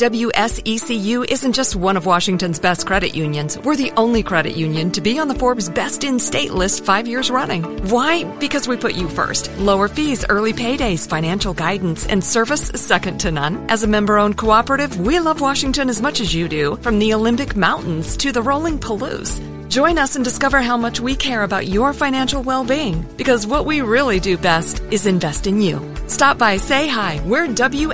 WSECU isn't just one of Washington's best credit unions. We're the only credit union to be on the Forbes Best in State list 5 years running. Why? Because we put you first. Lower fees, early paydays, financial guidance, and service second to none. As a member-owned cooperative, we love Washington as much as you do, from the Olympic Mountains to the rolling Palouse. Join us and discover how much we care about your financial well-being, because what we really do best is invest in you. Stop by, say hi. We're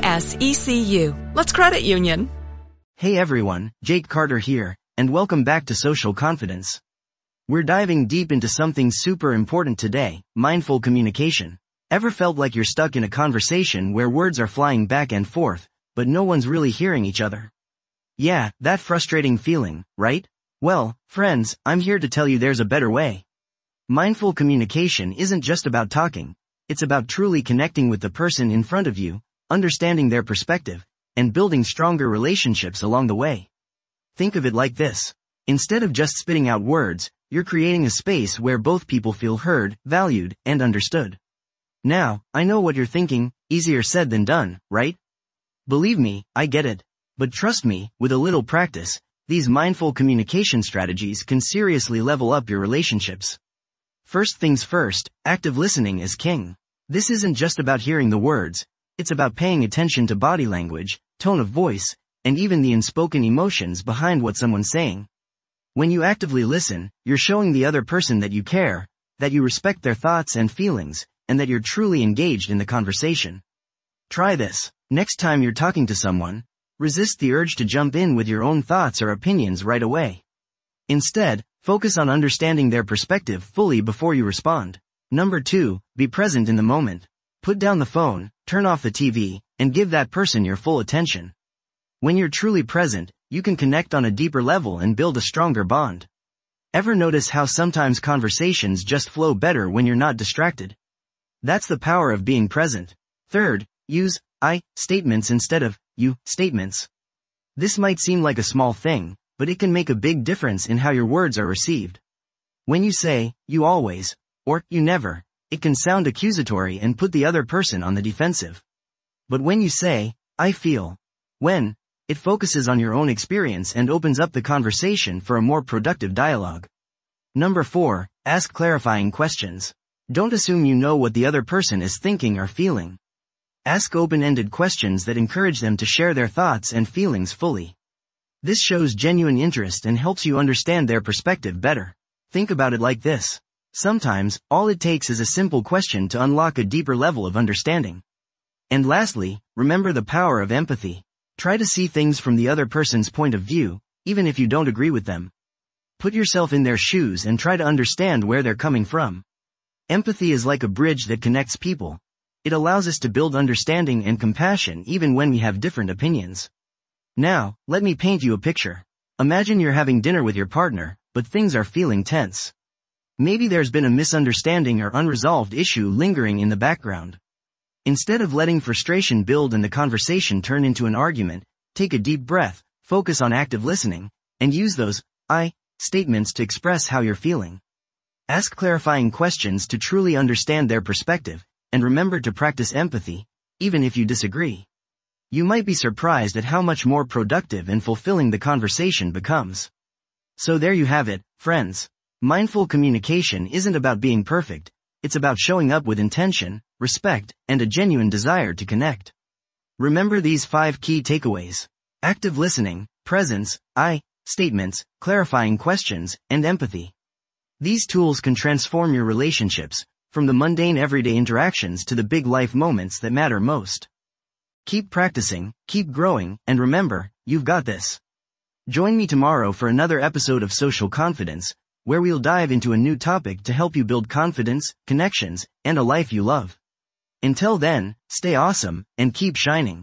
WSECU. Let's credit union. Hey everyone, Jake Carter here, and welcome back to Social Confidence. We're diving deep into something super important today, mindful communication. Ever felt like you're stuck in a conversation where words are flying back and forth, but no one's really hearing each other? Yeah, that frustrating feeling, right? Well, friends, I'm here to tell you there's a better way. Mindful communication isn't just about talking. It's about truly connecting with the person in front of you, understanding their perspective, and building stronger relationships along the way. Think of it like this. Instead of just spitting out words, you're creating a space where both people feel heard, valued, and understood. Now, I know what you're thinking, easier said than done, right? Believe me, I get it. But trust me, with a little practice, these mindful communication strategies can seriously level up your relationships. First things first, active listening is king. This isn't just about hearing the words, it's about paying attention to body language, tone of voice, and even the unspoken emotions behind what someone's saying. When you actively listen, you're showing the other person that you care, that you respect their thoughts and feelings, and that you're truly engaged in the conversation. Try this. Next time you're talking to someone, resist the urge to jump in with your own thoughts or opinions right away. Instead, focus on understanding their perspective fully before you respond. Number 2, be present in the moment. Put down the phone, turn off the TV, and give that person your full attention. When you're truly present, you can connect on a deeper level and build a stronger bond. Ever notice how sometimes conversations just flow better when you're not distracted? That's the power of being present. Third, use I statements instead of you statements. This might seem like a small thing, but it can make a big difference in how your words are received. When you say, you always, or you never, it can sound accusatory and put the other person on the defensive. But when you say, I feel, when, it focuses on your own experience and opens up the conversation for a more productive dialogue. Number 4, ask clarifying questions. Don't assume you know what the other person is thinking or feeling. Ask open-ended questions that encourage them to share their thoughts and feelings fully. This shows genuine interest and helps you understand their perspective better. Think about it like this. Sometimes, all it takes is a simple question to unlock a deeper level of understanding. And lastly, remember the power of empathy. Try to see things from the other person's point of view, even if you don't agree with them. Put yourself in their shoes and try to understand where they're coming from. Empathy is like a bridge that connects people. It allows us to build understanding and compassion even when we have different opinions. Now, let me paint you a picture. Imagine you're having dinner with your partner, but things are feeling tense. Maybe there's been a misunderstanding or unresolved issue lingering in the background. Instead of letting frustration build and the conversation turn into an argument, take a deep breath, focus on active listening, and use those I statements to express how you're feeling. Ask clarifying questions to truly understand their perspective, and remember to practice empathy, even if you disagree. You might be surprised at how much more productive and fulfilling the conversation becomes. So there you have it, friends. Mindful communication isn't about being perfect, it's about showing up with intention, respect, and a genuine desire to connect. Remember these 5 key takeaways. Active listening, presence, I statements, clarifying questions, and empathy. These tools can transform your relationships, from the mundane everyday interactions to the big life moments that matter most. Keep practicing, keep growing, and remember, you've got this. Join me tomorrow for another episode of Social Confidence, where we'll dive into a new topic to help you build confidence, connections, and a life you love. Until then, stay awesome, and keep shining.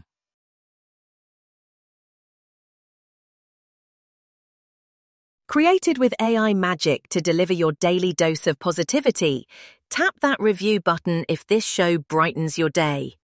Created with AI magic to deliver your daily dose of positivity, tap that review button if this show brightens your day.